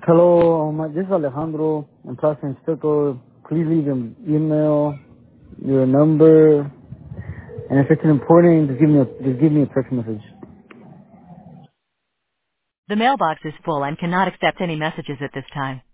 Hello, this is Alejandro. I'm Plaza Stucco. Please leave an email, your number, and if it's important, just give me a text message. The mailbox is full and cannot accept any messages at this time.